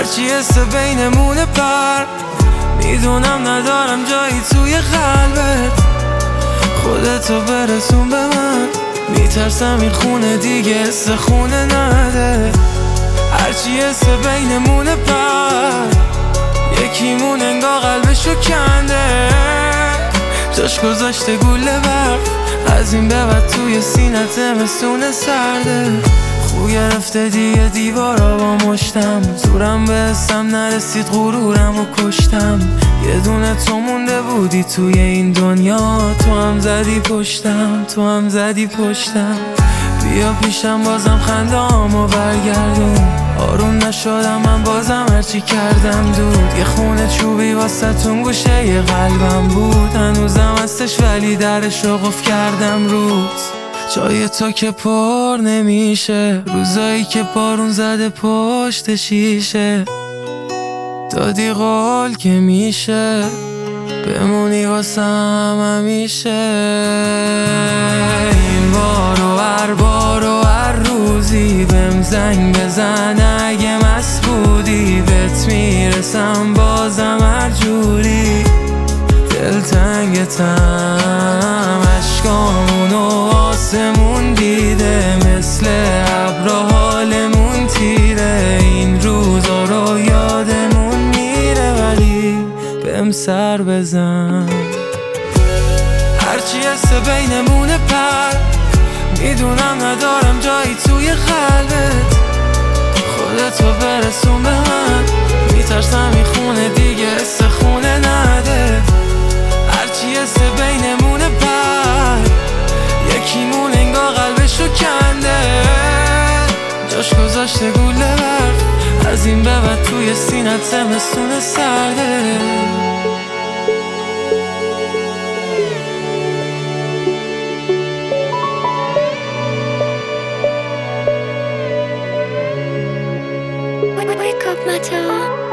هرچی حس بینمونه پر میدونم ندارم جایی توی قلبت. خودتو برسون به من، میترسم این خونه دیگه حس خونه نده. هرچی حس بینمونه پر یکیمون انگار قلبشو کنده، جاش گذاشته گوله برف. از این به بعد توی سینه زمستون سرده. خو گرفته دیگه دیوارا با مشتم، زورم به حسم نرسید غرورم و کشتم. یه دونه تو مونده بودی توی این دنیا، تو هم زدی پشتم، تو هم زدی پشتم. بیا پیشم بازم خنده‌امو برگردون. آروم نشدم من بازم هرچی کردم دود. یه خونه چوبی واسه گوشه یه قلبم بود، هنوزم هستش ولی درشو قفل کردم روز. جای تو که پر نمیشه، روزایی که بارون زده پشت شیشه. دادی قول که میشه بمونی واسم همیشه. این بار و هر بار و هر روزی بهم زنگ بزن اگه مست بودی، بهت میرسم بازم هر جوری. دلتنگتم عشقامونو آسمون دیده، مثل ابرا حالمون تیره. این روزا رو یادمون میره ولی بهم سر بزن. هرچی حس بینمونه پر میدونم ندارم جایی توی قلبت. خودتو برسون به من، میترسم این خونه دیگه حس خونه نده. هرچی حس بینمونه پر یکیمون انگار قلبشو کنده، جاش گذاشته گوله برف. از این به بعد توی سینه زمستون سرده. Wake up, my